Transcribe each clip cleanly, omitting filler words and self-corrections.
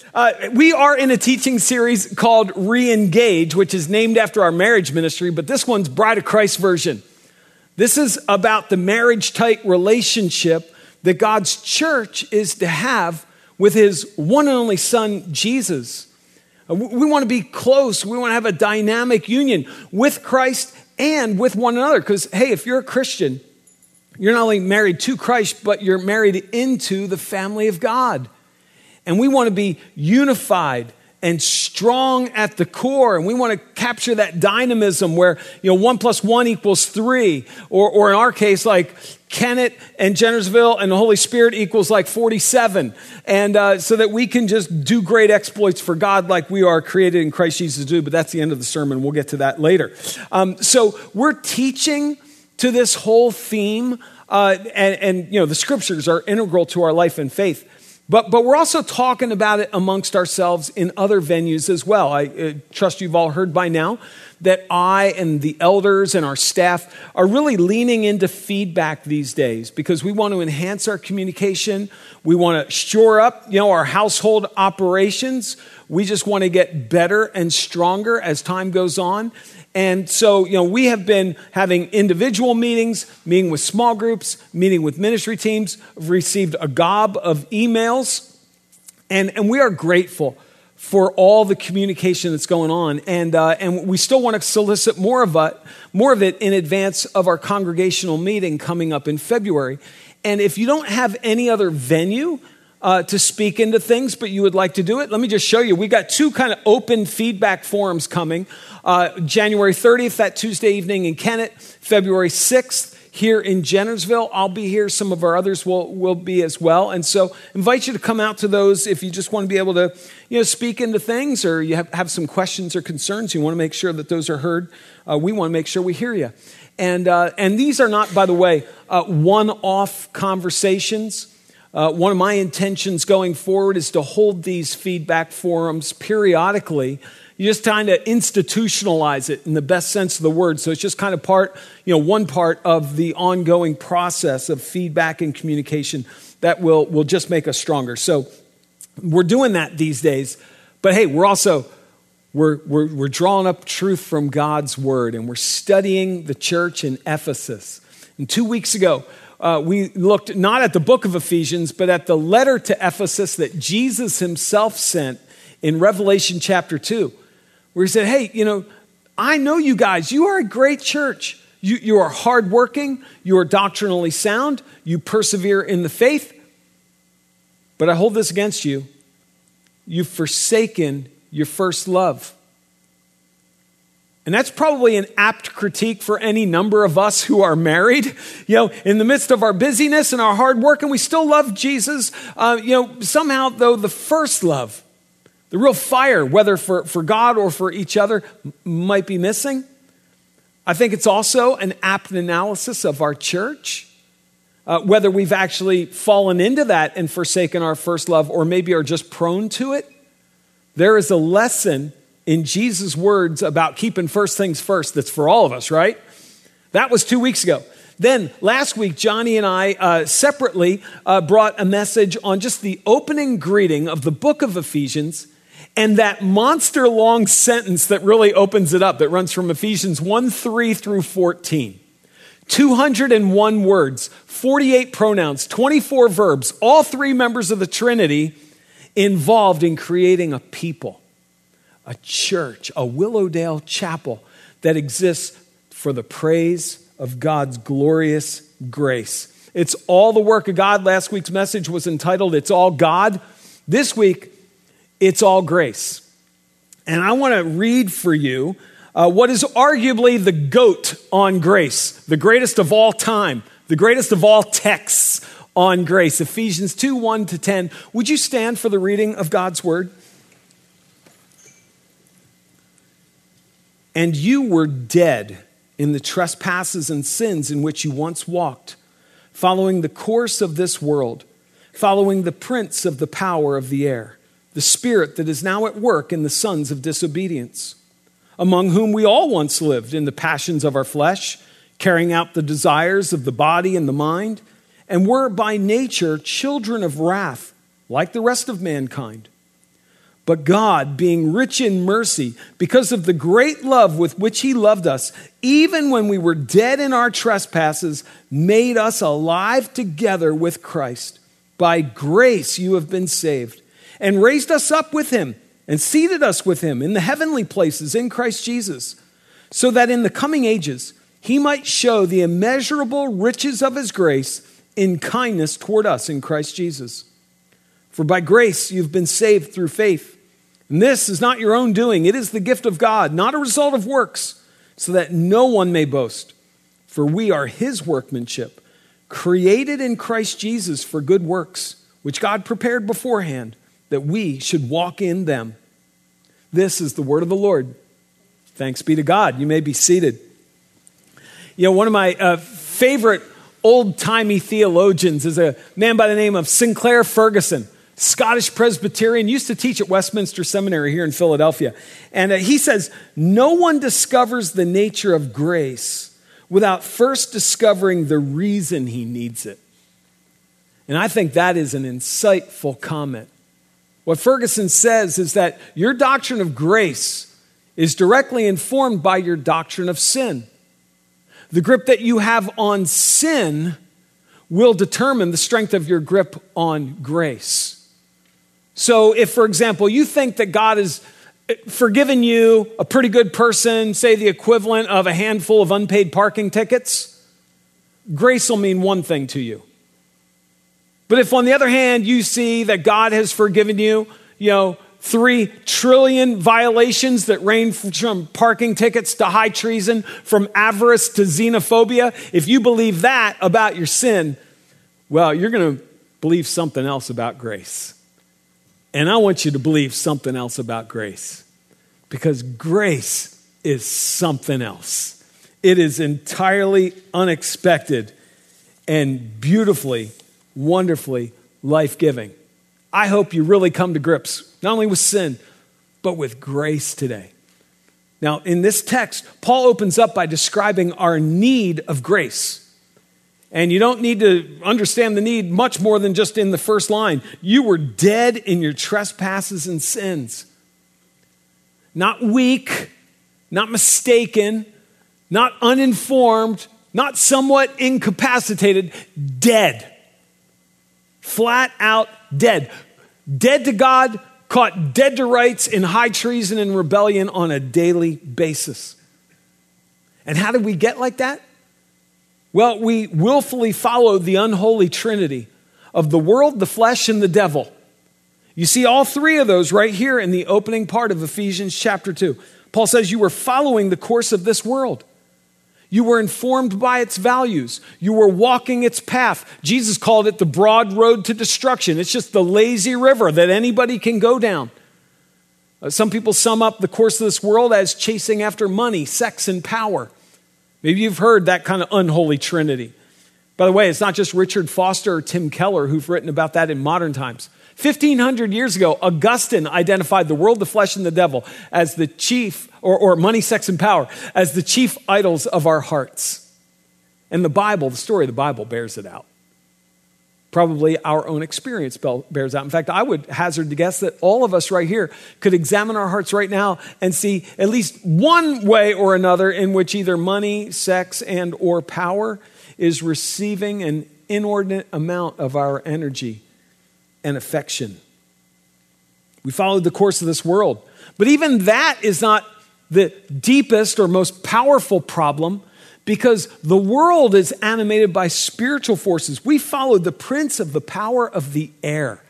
We are in a teaching series called Re-Engage, which is named after our marriage ministry, but this one's Bride of Christ version. This is about the marriage-type relationship that God's church is to have with his one and only son, Jesus. We want to be close. We want to have a dynamic union with Christ and with one another. Because, hey, if you're a Christian, you're not only married to Christ, but you're married into the family of God. And we want to be unified and strong at the core. And we want to capture that dynamism where, 1 + 1 = 3. Or in our case, like Kennett and Jennersville and the Holy Spirit equals like 47. And so that we can just do great exploits for God like we are created in Christ Jesus to do. But that's the end of the sermon. We'll get to that later. So we're teaching to this whole theme. And the scriptures are integral to our life and faith. But we're also talking about it amongst ourselves in other venues as well. I trust you've all heard by now that I and the elders and our staff are really leaning into feedback these days because we want to enhance our communication. We want to shore up, our household operations. We just want to get better and stronger as time goes on. And so, we have been having individual meetings, meeting with small groups, meeting with ministry teams. We've received a gob of emails, and we are grateful for all the communication that's going on. And we still want to solicit more of it in advance of our congregational meeting coming up in February. And if you don't have any other venue to speak into things, but you would like to do it, let me just show you. We got two kind of open feedback forums coming. January 30th, that Tuesday evening in Kennett, February 6th here in Jennersville. I'll be here. Some of our others will be as well. And so invite you to come out to those if you just want to be able to, speak into things or you have some questions or concerns. You want to make sure that those are heard. We want to make sure we hear you. And these are not, by the way, one-off conversations. One of my intentions going forward is to hold these feedback forums periodically. You just kind of institutionalize it in the best sense of the word. So it's just kind of one part of the ongoing process of feedback and communication that will just make us stronger. So we're doing that these days. But hey, we're also we're drawing up truth from God's word, and we're studying the church in Ephesus. And 2 weeks ago, we looked not at the book of Ephesians, but at the letter to Ephesus that Jesus himself sent in Revelation chapter 2, where he said, hey, I know you guys. You are a great church. You are hardworking. You are doctrinally sound. You persevere in the faith. But I hold this against you. You've forsaken your first love. And that's probably an apt critique for any number of us who are married. In the midst of our busyness and our hard work, and we still love Jesus. Somehow, though, the first love, the real fire, whether for God or for each other, might be missing. I think it's also an apt analysis of our church, whether we've actually fallen into that and forsaken our first love, or maybe are just prone to it. There is a lesson in Jesus' words about keeping first things first that's for all of us, right? That was 2 weeks ago. Then last week, Johnny and I separately brought a message on just the opening greeting of the book of Ephesians and that monster-long sentence that really opens it up, that runs from Ephesians 1:3 through 14. 201 words, 48 pronouns, 24 verbs, all three members of the Trinity involved in creating a people, a church, a Willowdale chapel that exists for the praise of God's glorious grace. It's all the work of God. Last week's message was entitled, It's All God. This week, it's all grace. And I want to read for you what is arguably the GOAT on grace, the greatest of all time, the greatest of all texts on grace. Ephesians 2:1-10. Would you stand for the reading of God's word? And you were dead in the trespasses and sins in which you once walked, following the course of this world, following the prince of the power of the air, the spirit that is now at work in the sons of disobedience, among whom we all once lived in the passions of our flesh, carrying out the desires of the body and the mind, and were by nature children of wrath, like the rest of mankind. But God, being rich in mercy, because of the great love with which he loved us, even when we were dead in our trespasses, made us alive together with Christ. By grace you have been saved, and raised us up with him, and seated us with him in the heavenly places in Christ Jesus, so that in the coming ages he might show the immeasurable riches of his grace in kindness toward us in Christ Jesus. For by grace you've been saved through faith. And this is not your own doing. It is the gift of God, not a result of works, so that no one may boast. For we are his workmanship, created in Christ Jesus for good works, which God prepared beforehand that we should walk in them. This is the word of the Lord. Thanks be to God. You may be seated. You know, one of my favorite old-timey theologians is a man by the name of Sinclair Ferguson. Scottish Presbyterian, used to teach at Westminster Seminary here in Philadelphia. And he says, no one discovers the nature of grace without first discovering the reason he needs it. And I think that is an insightful comment. What Ferguson says is that your doctrine of grace is directly informed by your doctrine of sin. The grip that you have on sin will determine the strength of your grip on grace. So if, for example, you think that God has forgiven you, a pretty good person, say the equivalent of a handful of unpaid parking tickets, grace will mean one thing to you. But if, on the other hand, you see that God has forgiven you, 3 trillion violations that range from parking tickets to high treason, from avarice to xenophobia, if you believe that about your sin, well, you're going to believe something else about grace. And I want you to believe something else about grace, because grace is something else. It is entirely unexpected and beautifully, wonderfully life-giving. I hope you really come to grips, not only with sin, but with grace today. Now, in this text, Paul opens up by describing our need of grace. And you don't need to understand the need much more than just in the first line. You were dead in your trespasses and sins. Not weak, not mistaken, not uninformed, not somewhat incapacitated, dead. Flat out dead. Dead to God, caught dead to rights in high treason and rebellion on a daily basis. And how did we get like that? Well, we willfully followed the unholy trinity of the world, the flesh, and the devil. You see all three of those right here in the opening part of Ephesians chapter 2. Paul says you were following the course of this world. You were informed by its values. You were walking its path. Jesus called it the broad road to destruction. It's just the lazy river that anybody can go down. Some people sum up the course of this world as chasing after money, sex, and power. Maybe you've heard that kind of unholy trinity. By the way, it's not just Richard Foster or Tim Keller who've written about that in modern times. 1,500 years ago, Augustine identified the world, the flesh, and the devil as the chief, or money, sex, and power, as the chief idols of our hearts. And the Bible, the story of the Bible bears it out. Probably our own experience bears out. In fact, I would hazard to guess that all of us right here could examine our hearts right now and see at least one way or another in which either money, sex, and or power is receiving an inordinate amount of our energy and affection. We followed the course of this world. But even that is not the deepest or most powerful problem, because the world is animated by spiritual forces. We followed the prince of the power of the air,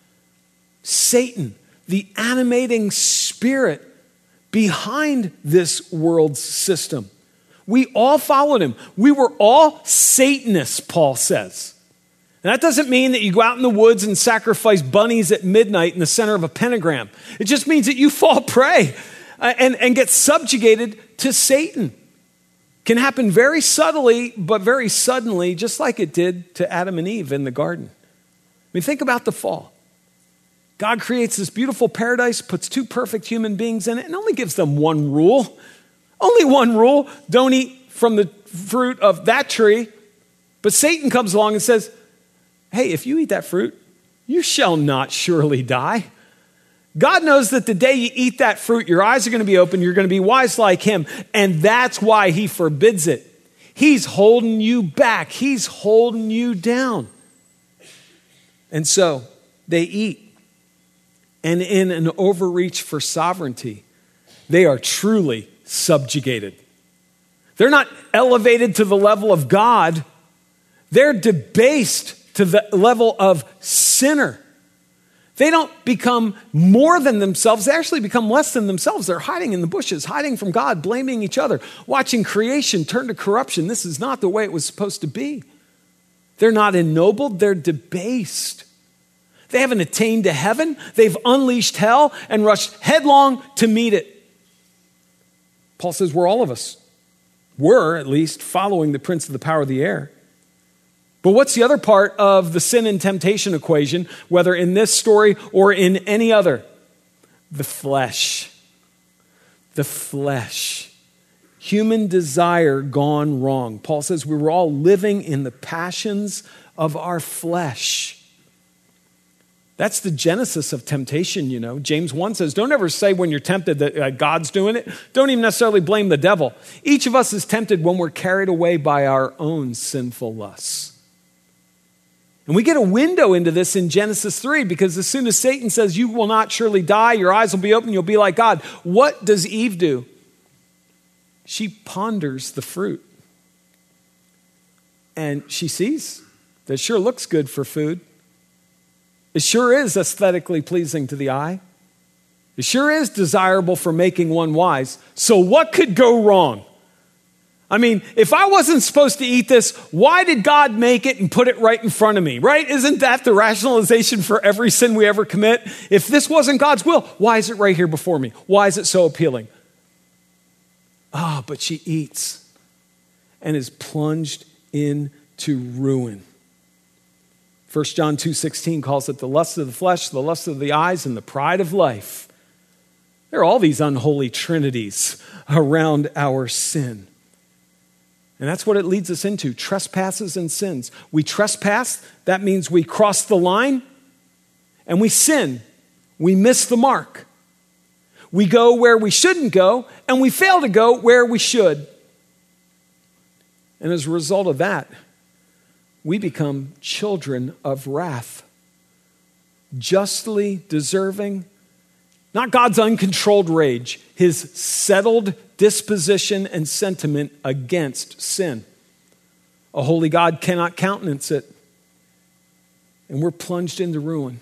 Satan, the animating spirit behind this world's system. We all followed him. We were all Satanists, Paul says. And that doesn't mean that you go out in the woods and sacrifice bunnies at midnight in the center of a pentagram. It just means that you fall prey and get subjugated to Satan. Can happen very subtly, but very suddenly, just like it did to Adam and Eve in the garden. I mean, think about the fall. God creates this beautiful paradise, puts 2 perfect human beings in it, and only gives them one rule. Only one rule: don't eat from the fruit of that tree. But Satan comes along and says, hey, if you eat that fruit, you shall not surely die. God knows that the day you eat that fruit, your eyes are going to be open, you're going to be wise like him, and that's why he forbids it. He's holding you back. He's holding you down. And so they eat. And in an overreach for sovereignty, they are truly subjugated. They're not elevated to the level of God. They're debased to the level of sinner. They don't become more than themselves. They actually become less than themselves. They're hiding in the bushes, hiding from God, blaming each other, watching creation turn to corruption. This is not the way it was supposed to be. They're not ennobled. They're debased. They haven't attained to heaven. They've unleashed hell and rushed headlong to meet it. Paul says we're all of us. We're, at least, following the prince of the power of the air. But what's the other part of the sin and temptation equation, whether in this story or in any other? The flesh. The flesh. Human desire gone wrong. Paul says we were all living in the passions of our flesh. That's the genesis of temptation, you know. James 1 says, don't ever say when you're tempted that God's doing it. Don't even necessarily blame the devil. Each of us is tempted when we're carried away by our own sinful lusts. And we get a window into this in Genesis 3 because as soon as Satan says, you will not surely die, your eyes will be open, you'll be like God. What does Eve do? She ponders the fruit. And she sees that it sure looks good for food. It sure is aesthetically pleasing to the eye. It sure is desirable for making one wise. So what could go wrong? I mean, if I wasn't supposed to eat this, why did God make it and put it right in front of me, right? Isn't that the rationalization for every sin we ever commit? If this wasn't God's will, why is it right here before me? Why is it so appealing? But she eats and is plunged into ruin. 1 John 2:16 calls it the lust of the flesh, the lust of the eyes, and the pride of life. There are all these unholy trinities around our sin. And that's what it leads us into, trespasses and sins. We trespass, that means we cross the line, and we sin. We miss the mark. We go where we shouldn't go, and we fail to go where we should. And as a result of that, we become children of wrath, justly deserving, not God's uncontrolled rage, his settled disposition and sentiment against sin. A holy God cannot countenance it, and we're plunged into ruin.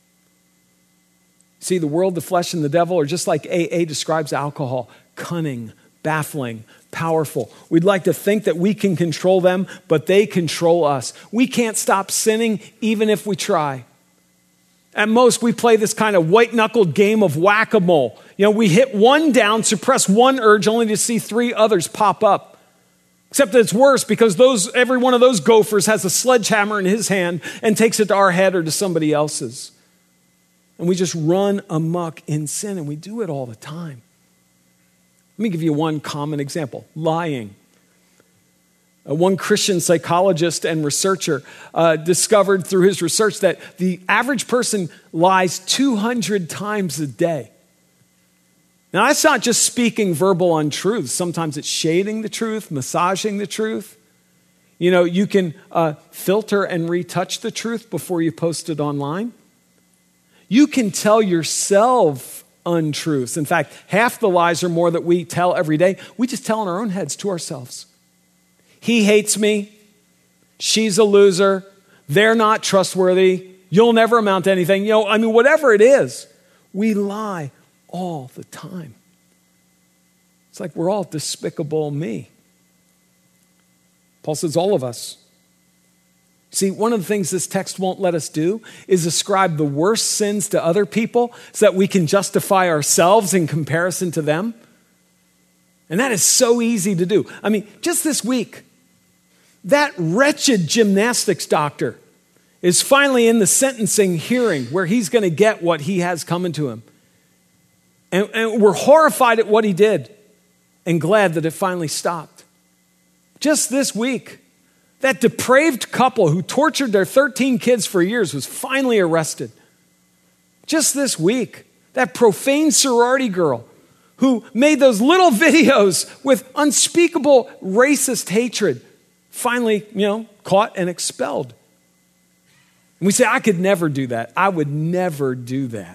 See, the world, the flesh, and the devil are just like AA describes alcohol, cunning, baffling, powerful. We'd like to think that we can control them, but they control us. We can't stop sinning even if we try. At most, we play this kind of white-knuckled game of whack-a-mole. You know, we hit one down, suppress one urge, only to see three others pop up. Except that it's worse because every one of those gophers has a sledgehammer in his hand and takes it to our head or to somebody else's. And we just run amok in sin, and we do it all the time. Let me give you one common example, lying. One Christian psychologist and researcher discovered through his research that the average person lies 200 times a day. Now, that's not just speaking verbal untruths. Sometimes it's shading the truth, massaging the truth. You know, you can filter and retouch the truth before you post it online. You can tell yourself untruths. In fact, half the lies or more that we tell every day, we just tell in our own heads to ourselves. He hates me. She's a loser. They're not trustworthy. You'll never amount to anything. You know, I mean, whatever it is, we lie all the time. It's like we're all despicable me. Paul says all of us. See, one of the things this text won't let us do is ascribe the worst sins to other people so that we can justify ourselves in comparison to them. And that is so easy to do. I mean, just this week, that wretched gymnastics doctor is finally in the sentencing hearing where he's going to get what he has coming to him. And we're horrified at what he did and glad that it finally stopped. Just this week, that depraved couple who tortured their 13 kids for years was finally arrested. Just this week, That profane sorority girl who made those little videos with unspeakable racist hatred, finally, caught and expelled. And we say, I could never do that. I would never do that.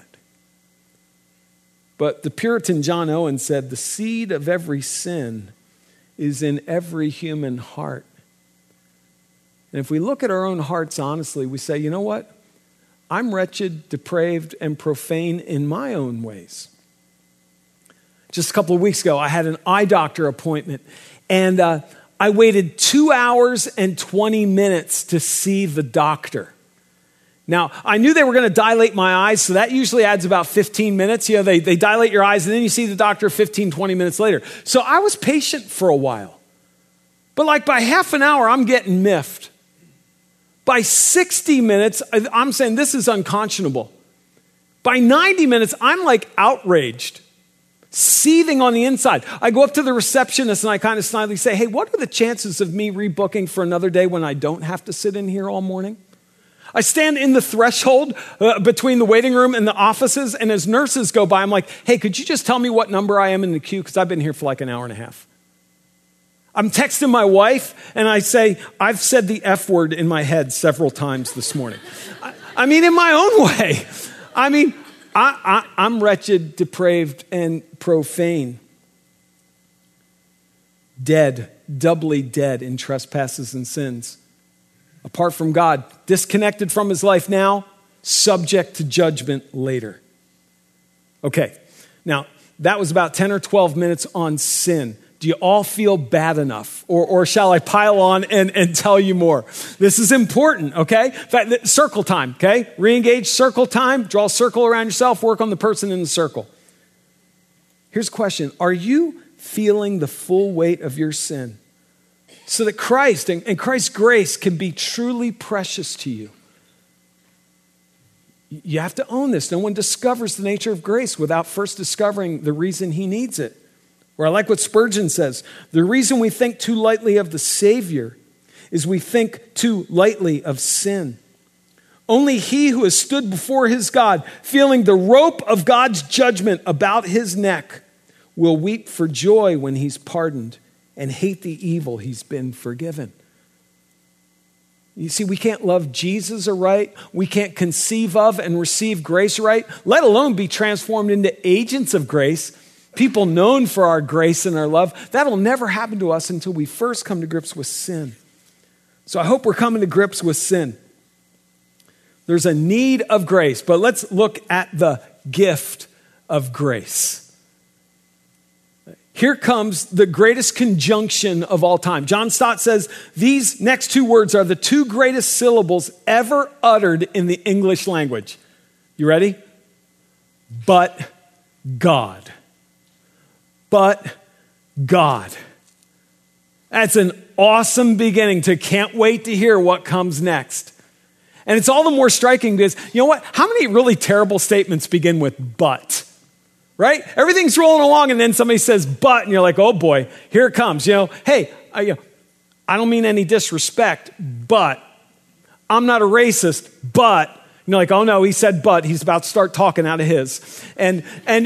But the Puritan John Owen said, the seed of every sin is in every human heart. And if we look at our own hearts honestly, we say, you know what? I'm wretched, depraved, and profane in my own ways. Just a couple of weeks ago, I had an eye doctor appointment, and I waited 2 hours and 20 minutes to see the doctor. Now, I knew they were going to dilate my eyes, so that usually adds about 15 minutes. They dilate your eyes, and then you see the doctor 15, 20 minutes later. So I was patient for a while. But by half an hour, I'm getting miffed. By 60 minutes, I'm saying this is unconscionable. By 90 minutes, I'm outraged, seething on the inside. I go up to the receptionist and I kind of snidely say, hey, what are the chances of me rebooking for another day when I don't have to sit in here all morning? I stand in the threshold between the waiting room and the offices, and as nurses go by, I'm like, hey, could you just tell me what number I am in the queue? Because I've been here for an hour and a half. I'm texting my wife, and I say, I've said the F word in my head several times this morning. In my own way. I'm wretched, depraved, and profane. Dead, doubly dead in trespasses and sins. Apart from God, disconnected from his life now, subject to judgment later. Okay, now that was about 10 or 12 minutes on sin. Do you all feel bad enough? Or shall I pile on and tell you more? This is important, okay? In fact, circle time, okay? Re-engage, circle time, draw a circle around yourself, work on the person in the circle. Here's a question. Are you feeling the full weight of your sin so that Christ and Christ's grace can be truly precious to you? You have to own this. No one discovers the nature of grace without first discovering the reason he needs it. Or I like what Spurgeon says. The reason we think too lightly of the Savior is we think too lightly of sin. Only he who has stood before his God, feeling the rope of God's judgment about his neck, will weep for joy when he's pardoned and hate the evil he's been forgiven. You see, we can't love Jesus aright. We can't conceive of and receive grace right, let alone be transformed into agents of grace. People known for our grace and our love. That'll never happen to us until we first come to grips with sin. So I hope we're coming to grips with sin. There's a need of grace, but let's look at the gift of grace. Here comes the greatest conjunction of all time. John Stott says these next two words are the two greatest syllables ever uttered in the English language. You ready? But God. But God. That's an awesome beginning to can't wait to hear what comes next. And it's all the more striking because, you know what? How many really terrible statements begin with but? Right? Everything's rolling along and then somebody says but, and you're like, oh boy, here it comes. Hey, I don't mean any disrespect, but I'm not a racist, but, you're like, oh no, he said but, he's about to start talking out of his. And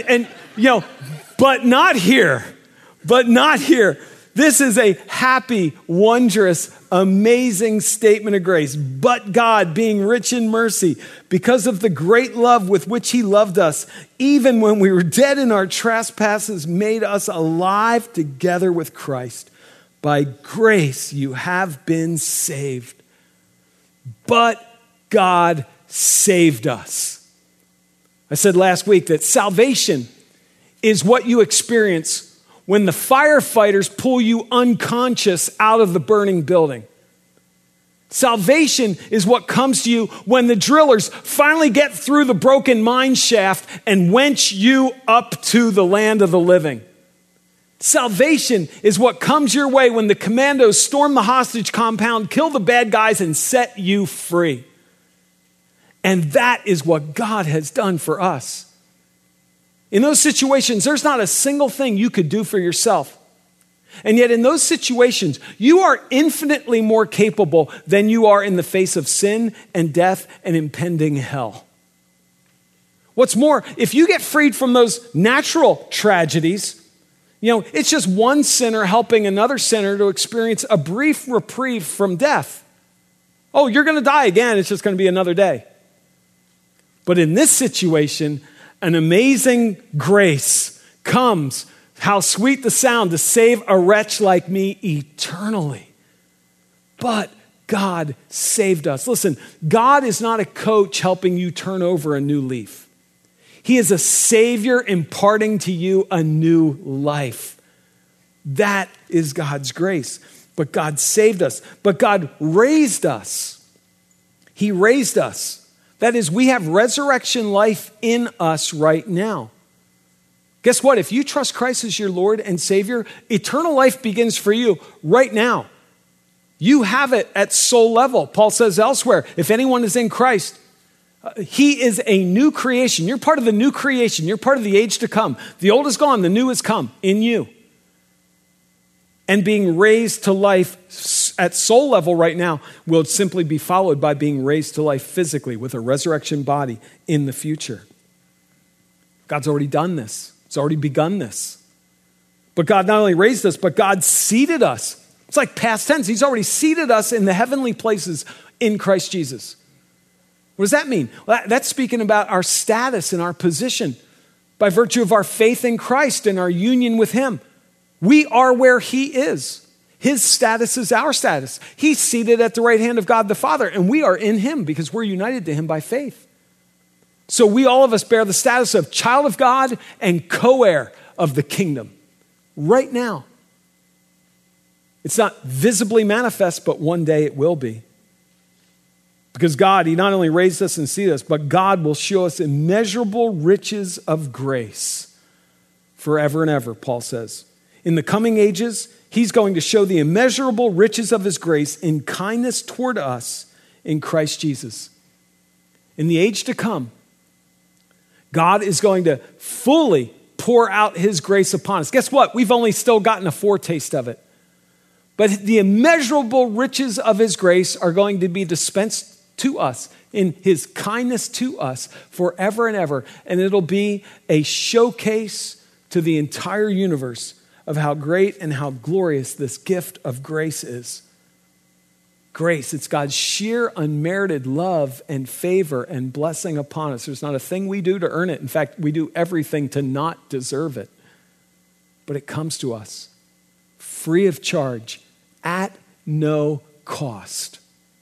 but not here. But not here. This is a happy, wondrous, amazing statement of grace. But God, being rich in mercy, because of the great love with which he loved us, even when we were dead in our trespasses, made us alive together with Christ. By grace you have been saved. But God saved us. I said last week that salvation is what you experience when the firefighters pull you unconscious out of the burning building. Salvation is what comes to you when the drillers finally get through the broken mine shaft and winch you up to the land of the living. Salvation is what comes your way when the commandos storm the hostage compound, kill the bad guys, and set you free. And that is what God has done for us. In those situations, there's not a single thing you could do for yourself. And yet in those situations, you are infinitely more capable than you are in the face of sin and death and impending hell. What's more, if you get freed from those natural tragedies, it's just one sinner helping another sinner to experience a brief reprieve from death. Oh, you're going to die again. It's just going to be another day. But in this situation, an amazing grace comes. How sweet the sound to save a wretch like me eternally. But God saved us. Listen, God is not a coach helping you turn over a new leaf. He is a Savior imparting to you a new life. That is God's grace. But God saved us. But God raised us. He raised us. That is, we have resurrection life in us right now. Guess what? If you trust Christ as your Lord and Savior, eternal life begins for you right now. You have it at soul level. Paul says elsewhere, if anyone is in Christ, he is a new creation. You're part of the new creation. You're part of the age to come. The old is gone. The new has come in you. And being raised to life at soul level right now will simply be followed by being raised to life physically with a resurrection body in the future. God's already done this. It's already begun this. But God not only raised us, but God seated us. It's like past tense. He's already seated us in the heavenly places in Christ Jesus. What does that mean? Well, that's speaking about our status and our position by virtue of our faith in Christ and our union with Him. We are where He is. His status is our status. He's seated at the right hand of God the Father, and we are in Him because we're united to Him by faith. So we, all of us, bear the status of child of God and co-heir of the kingdom right now. It's not visibly manifest, but one day it will be. Because God, He not only raised us and seated us, but God will show us immeasurable riches of grace forever and ever, Paul says. In the coming ages, He's going to show the immeasurable riches of His grace in kindness toward us in Christ Jesus. In the age to come, God is going to fully pour out His grace upon us. Guess what? We've only still gotten a foretaste of it. But the immeasurable riches of His grace are going to be dispensed to us in His kindness to us forever and ever. And it'll be a showcase to the entire universe of how great and how glorious this gift of grace is. Grace, it's God's sheer unmerited love and favor and blessing upon us. There's not a thing we do to earn it. In fact, we do everything to not deserve it. But it comes to us free of charge, at no cost.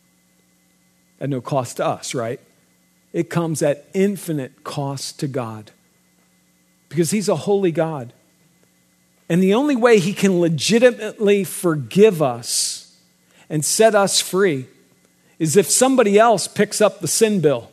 At no cost to us, right? It comes at infinite cost to God. Because He's a holy God. And the only way He can legitimately forgive us and set us free is if somebody else picks up the sin bill.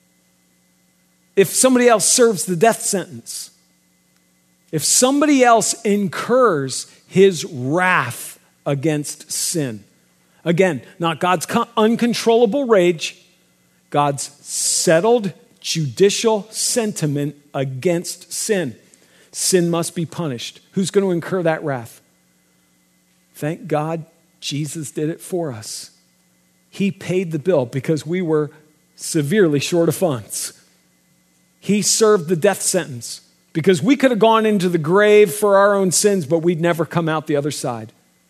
If somebody else serves the death sentence. If somebody else incurs His wrath against sin. Again, not God's uncontrollable rage, God's settled judicial sentiment against sin. Sin must be punished. Who's going to incur that wrath? Thank God Jesus did it for us. He paid the bill because we were severely short of funds. He served the death sentence because we could have gone into the grave for our own sins, but we'd never come out the other side.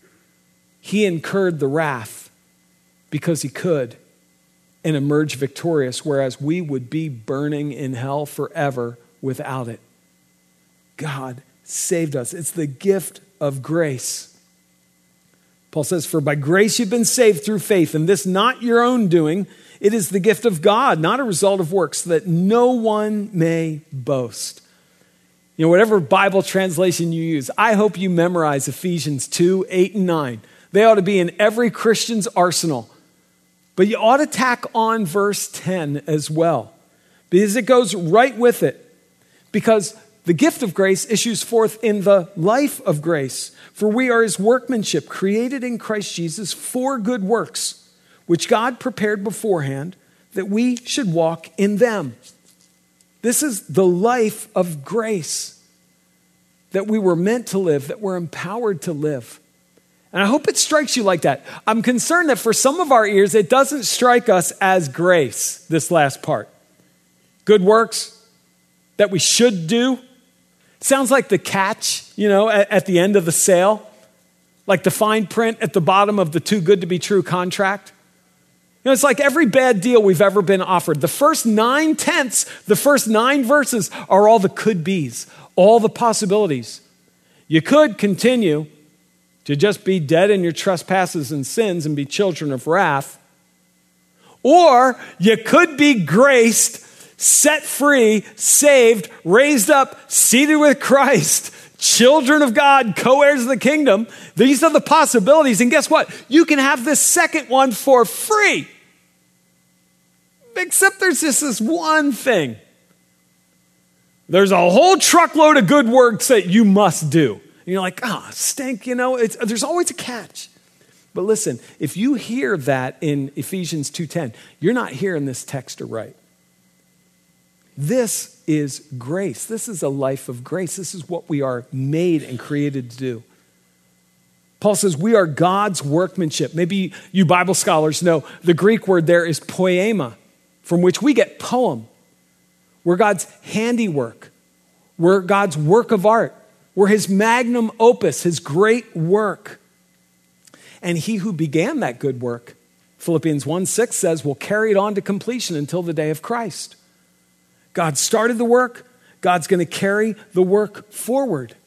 He incurred the wrath because He could and emerged victorious, whereas we would be burning in hell forever without it. God saved us. It's the gift of grace. Paul says, for by grace you've been saved through faith, and this not your own doing. It is the gift of God, not a result of works, so that no one may boast. Whatever Bible translation you use, I hope you memorize Ephesians 2, 8, and 9. They ought to be in every Christian's arsenal. But you ought to tack on verse 10 as well, because it goes right with it. Because the gift of grace issues forth in the life of grace. For we are His workmanship, created in Christ Jesus for good works, which God prepared beforehand that we should walk in them. This is the life of grace that we were meant to live, that we're empowered to live. And I hope it strikes you like that. I'm concerned that for some of our ears, it doesn't strike us as grace, this last part. Good works, that we should do. Sounds like the catch, at the end of the sale, like the fine print at the bottom of the too good to be true contract. It's like every bad deal we've ever been offered. The first 9/10, the first 9 verses are all the could be's, all the possibilities. You could continue to just be dead in your trespasses and sins and be children of wrath. Or you could be graced, set free, saved, raised up, seated with Christ, children of God, co-heirs of the kingdom. These are the possibilities. And guess what? You can have this second one for free. Except there's just this one thing. There's a whole truckload of good works that you must do. And you're like, stink, there's always a catch. But listen, if you hear that in Ephesians 2:10, you're not hearing this text right. This is grace. This is a life of grace. This is what we are made and created to do. Paul says we are God's workmanship. Maybe you Bible scholars know the Greek word there is poema, from which we get poem. We're God's handiwork. We're God's work of art. We're his magnum opus, his great work. And he who began that good work, Philippians 1:6 says, will carry it on to completion until the day of Christ. God started the work. God's going to carry the work forward.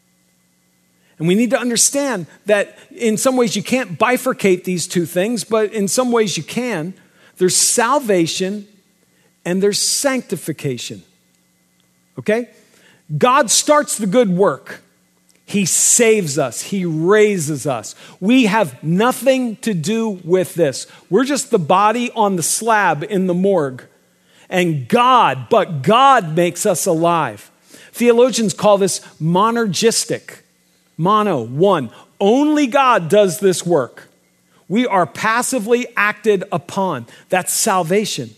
And we need to understand that in some ways you can't bifurcate these two things, but in some ways you can. There's salvation and there's sanctification. Okay? God starts the good work. He saves us. He raises us. We have nothing to do with this. We're just the body on the slab in the morgue. And God makes us alive. Theologians call this monergistic. Mono, one. Only God does this work. We are passively acted upon. That's salvation.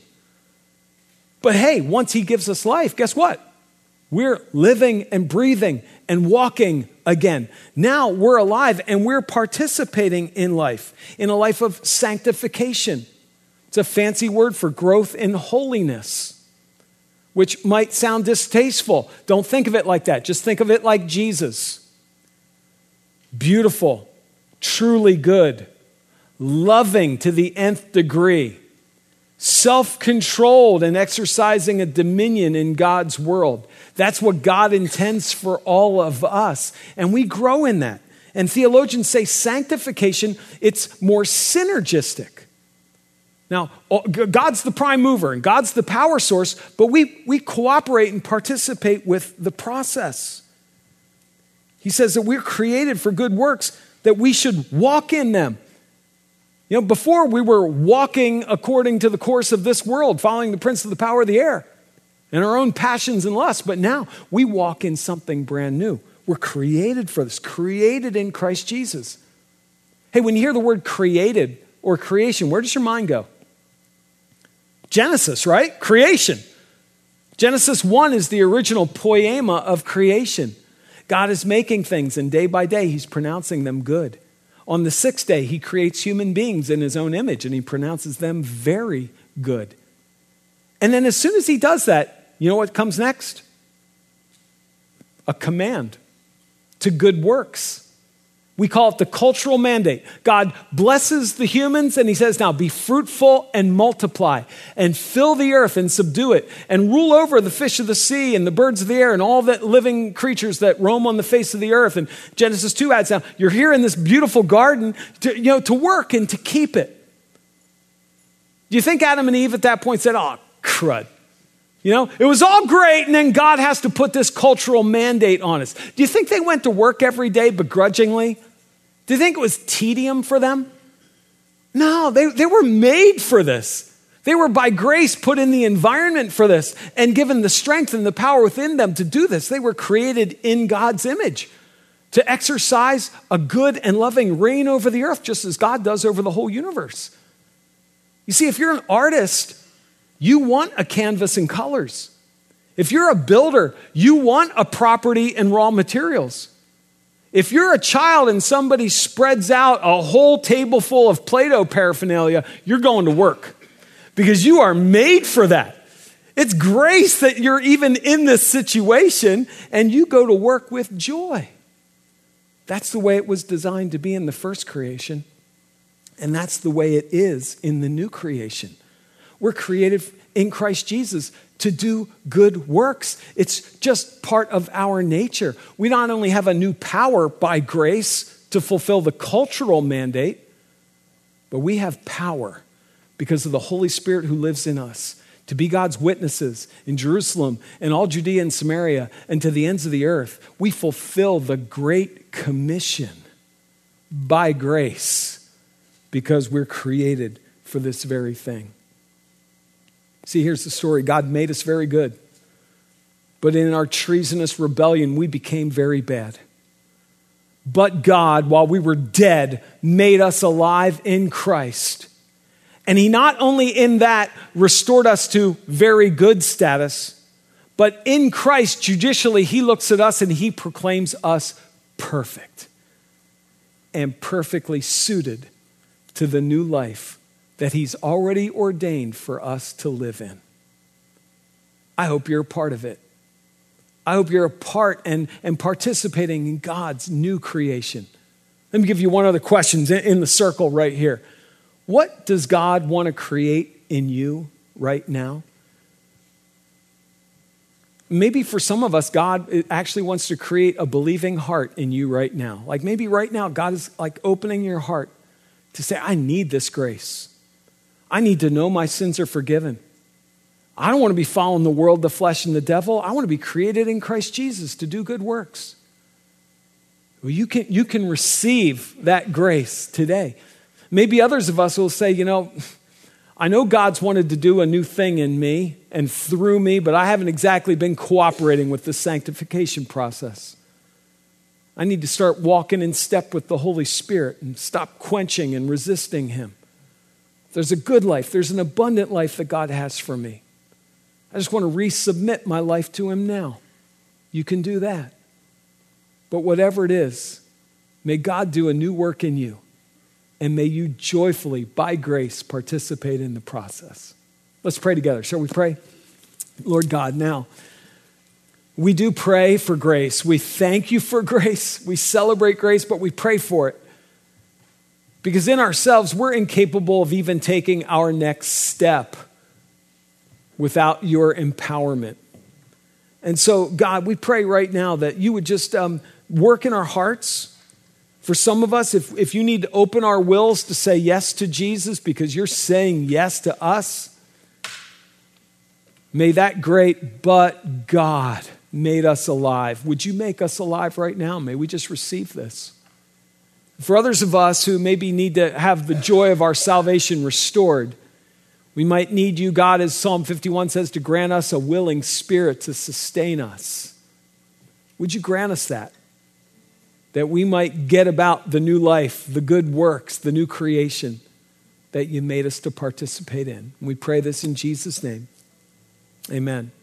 But hey, once he gives us life, guess what? We're living and breathing and walking again. Now we're alive and we're participating in life, in a life of sanctification. It's a fancy word for growth in holiness, which might sound distasteful. Don't think of it like that. Just think of it like Jesus. Beautiful, truly good, loving to the nth degree, self-controlled and exercising a dominion in God's world. That's what God intends for all of us. And we grow in that. And theologians say sanctification, it's more synergistic. Now, God's the prime mover and God's the power source, but we cooperate and participate with the process. He says that we're created for good works, that we should walk in them. Before we were walking according to the course of this world, following the prince of the power of the air and our own passions and lusts, but now we walk in something brand new. We're created for this, created in Christ Jesus. Hey, when you hear the word created or creation, where does your mind go? Genesis, right? Creation. Genesis 1 is the original poema of creation. God is making things, and day by day, he's pronouncing them good. On the 6th day, he creates human beings in his own image, and he pronounces them very good. And then as soon as he does that, you know what comes next? A command to good works. We call it the cultural mandate. God blesses the humans and he says, now be fruitful and multiply and fill the earth and subdue it and rule over the fish of the sea and the birds of the air and all the living creatures that roam on the face of the earth. And Genesis 2 adds now, you're here in this beautiful garden to work and to keep it. Do you think Adam and Eve at that point said, oh, crud? It was all great, and then God has to put this cultural mandate on us. Do you think they went to work every day begrudgingly? Do you think it was tedium for them? No, they were made for this. They were by grace put in the environment for this and given the strength and the power within them to do this. They were created in God's image to exercise a good and loving reign over the earth, just as God does over the whole universe. You see, if you're an artist, you want a canvas and colors. If you're a builder, you want a property and raw materials. If you're a child and somebody spreads out a whole table full of Play-Doh paraphernalia, you're going to work because you are made for that. It's grace that you're even in this situation and you go to work with joy. That's the way it was designed to be in the first creation. And that's the way it is in the new creation. We're created in Christ Jesus to do good works. It's just part of our nature. We not only have a new power by grace to fulfill the cultural mandate, but we have power because of the Holy Spirit who lives in us to be God's witnesses in Jerusalem and all Judea and Samaria and to the ends of the earth. We fulfill the Great Commission by grace because we're created for this very thing. See, here's the story. God made us very good, but in our treasonous rebellion, we became very bad. But God, while we were dead, made us alive in Christ. And he not only in that restored us to very good status, but in Christ, judicially, he looks at us and he proclaims us perfect and perfectly suited to the new life that he's already ordained for us to live in. I hope you're a part of it. I hope you're a part and participating in God's new creation. Let me give you one other question in the circle right here. What does God want to create in you right now? Maybe for some of us, God actually wants to create a believing heart in you right now. Like maybe right now, God is like opening your heart to say, I need this grace. I need to know my sins are forgiven. I don't want to be following the world, the flesh, and the devil. I want to be created in Christ Jesus to do good works. Well, you can receive that grace today. Maybe others of us will say, I know God's wanted to do a new thing in me and through me, but I haven't exactly been cooperating with the sanctification process. I need to start walking in step with the Holy Spirit and stop quenching and resisting him. There's a good life. There's an abundant life that God has for me. I just want to resubmit my life to him now. You can do that. But whatever it is, may God do a new work in you. And may you joyfully, by grace, participate in the process. Let's pray together. Shall we pray? Lord God, now, we do pray for grace. We thank you for grace. We celebrate grace, but we pray for it. Because in ourselves, we're incapable of even taking our next step without your empowerment. And so, God, we pray right now that you would just work in our hearts. For some of us, if you need to open our wills to say yes to Jesus because you're saying yes to us, may that great but God made us alive. Would you make us alive right now? May we just receive this. For others of us who maybe need to have the joy of our salvation restored, we might need you, God, as Psalm 51 says, to grant us a willing spirit to sustain us. Would you grant us that we might get about the new life, the good works, the new creation that you made us to participate in? We pray this in Jesus' name. Amen.